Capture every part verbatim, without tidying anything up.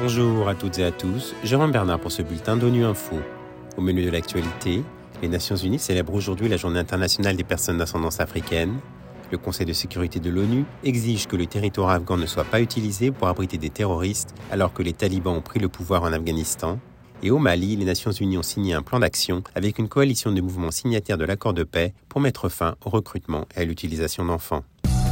Bonjour à toutes et à tous, Jérôme Bernard pour ce bulletin d'ONU Info. Au menu de l'actualité, les Nations Unies célèbrent aujourd'hui la Journée internationale des personnes d'ascendance africaine. Le Conseil de sécurité de l'ONU exige que le territoire afghan ne soit pas utilisé pour abriter des terroristes alors que les talibans ont pris le pouvoir en Afghanistan. Et au Mali, les Nations Unies ont signé un plan d'action avec une coalition de mouvements signataires de l'accord de paix pour mettre fin au recrutement et à l'utilisation d'enfants.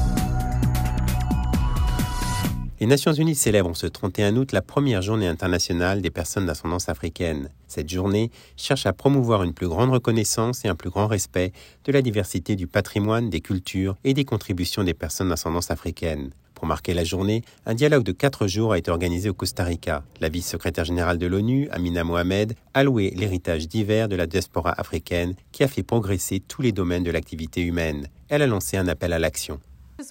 Les Nations Unies célèbrent ce trente et un août la première journée internationale des personnes d'ascendance africaine. Cette journée cherche à promouvoir une plus grande reconnaissance et un plus grand respect de la diversité du patrimoine, des cultures et des contributions des personnes d'ascendance africaine. Pour marquer la journée, un dialogue de quatre jours a été organisé au Costa Rica. La vice-secrétaire générale de l'ONU, Amina Mohamed, a loué l'héritage divers de la diaspora africaine qui a fait progresser tous les domaines de l'activité humaine. Elle a lancé un appel à l'action.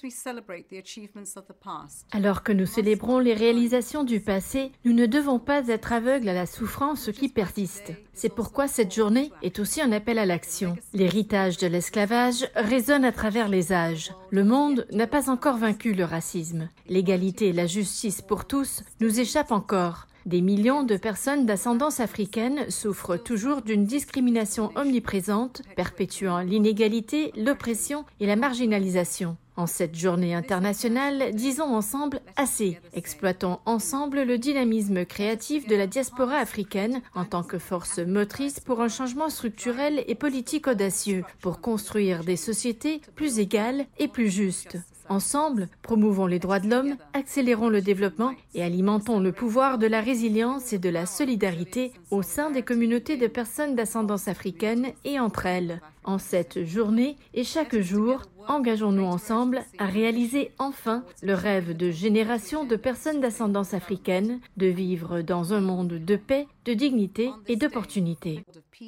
Alors que nous célébrons les réalisations du passé, nous ne devons pas être aveugles à la souffrance qui persiste. C'est pourquoi cette journée est aussi un appel à l'action. L'héritage de l'esclavage résonne à travers les âges. Le monde n'a pas encore vaincu le racisme. L'égalité et la justice pour tous nous échappent encore. Des millions de personnes d'ascendance africaine souffrent toujours d'une discrimination omniprésente, perpétuant l'inégalité, l'oppression et la marginalisation. En cette journée internationale, disons ensemble assez. Exploitons ensemble le dynamisme créatif de la diaspora africaine en tant que force motrice pour un changement structurel et politique audacieux, pour construire des sociétés plus égales et plus justes. Ensemble, promouvons les droits de l'homme, accélérons le développement et alimentons le pouvoir de la résilience et de la solidarité au sein des communautés de personnes d'ascendance africaine et entre elles. En cette journée et chaque jour, engageons-nous ensemble à réaliser enfin le rêve de générations de personnes d'ascendance africaine, de vivre dans un monde de paix, de dignité et d'opportunité.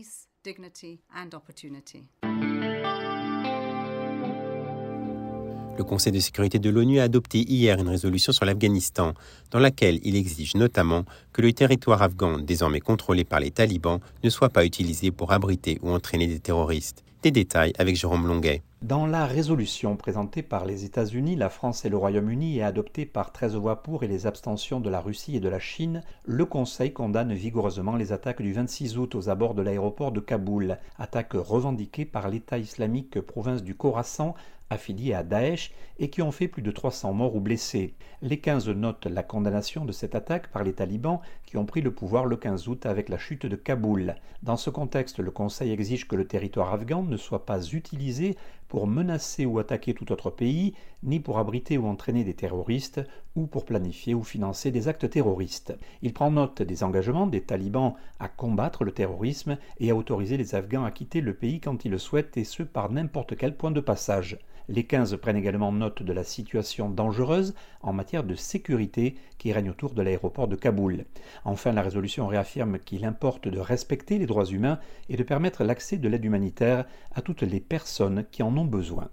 Le Conseil de sécurité de l'ONU a adopté hier une résolution sur l'Afghanistan, dans laquelle il exige notamment que le territoire afghan, désormais contrôlé par les talibans, ne soit pas utilisé pour abriter ou entraîner des terroristes. Des détails avec Jérôme Longuet. Dans la résolution présentée par les États-Unis, la France et le Royaume-Uni et adoptée par treize voix pour et les abstentions de la Russie et de la Chine, le Conseil condamne vigoureusement les attaques du vingt-six août aux abords de l'aéroport de Kaboul, attaques revendiquées par l'État islamique province du Khorasan, affiliés à Daesh et qui ont fait plus de trois cents morts ou blessés. Les quinze notent la condamnation de cette attaque par les talibans qui ont pris le pouvoir le quinze août avec la chute de Kaboul. Dans ce contexte, le Conseil exige que le territoire afghan ne soit pas utilisé pour menacer ou attaquer tout autre pays, ni pour abriter ou entraîner des terroristes, ou pour planifier ou financer des actes terroristes. Il prend note des engagements des talibans à combattre le terrorisme et à autoriser les Afghans à quitter le pays quand ils le souhaitent, et ce par n'importe quel point de passage. Les quinze prennent également note de la situation dangereuse en matière de sécurité qui règne autour de l'aéroport de Kaboul. Enfin, la résolution réaffirme qu'il importe de respecter les droits humains et de permettre l'accès de l'aide humanitaire à toutes les personnes qui en ont besoin.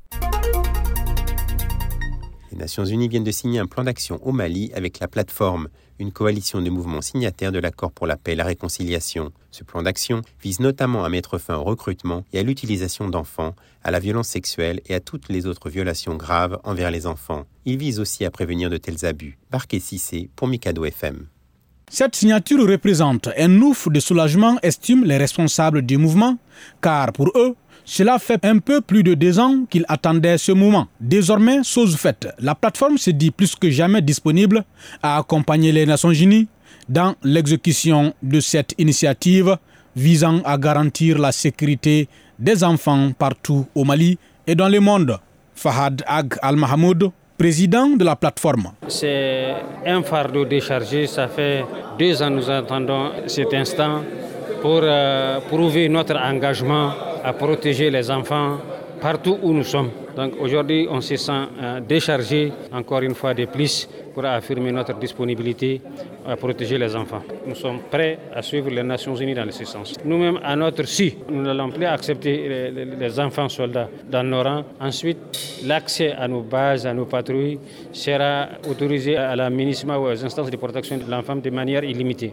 Les Nations Unies viennent de signer un plan d'action au Mali avec la plateforme, une coalition de mouvements signataires de l'accord pour la paix et la réconciliation. Ce plan d'action vise notamment à mettre fin au recrutement et à l'utilisation d'enfants, à la violence sexuelle et à toutes les autres violations graves envers les enfants. Il vise aussi à prévenir de tels abus. Barké Cissé pour Mikado F M. Cette signature représente un ouf de soulagement, estiment les responsables du mouvement, car pour eux, cela fait un peu plus de deux ans qu'ils attendaient ce moment. Désormais, chose faite, la plateforme se dit plus que jamais disponible à accompagner les Nations Unies dans l'exécution de cette initiative visant à garantir la sécurité des enfants partout au Mali et dans le monde. Fahad Ag Al-Mahamoud, président de la plateforme. C'est un fardeau déchargé, ça fait deux ans que nous attendons cet instant pour euh, prouver notre engagement à protéger les enfants partout où nous sommes. Donc aujourd'hui, on se sent euh, déchargé, encore une fois de plus, pour affirmer notre disponibilité à protéger les enfants. Nous sommes prêts à suivre les Nations Unies dans ce sens. Nous-mêmes, à notre si, nous n'allons plus accepter les, les, les enfants soldats dans nos rangs. Ensuite, l'accès à nos bases, à nos patrouilles, sera autorisé à la MINUSMA ou aux instances de protection de l'enfant de manière illimitée.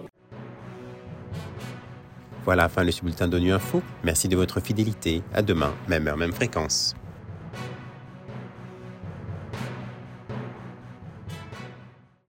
Voilà, fin de ce bulletin d'ONU Info. Merci de votre fidélité. À demain, même heure, même fréquence.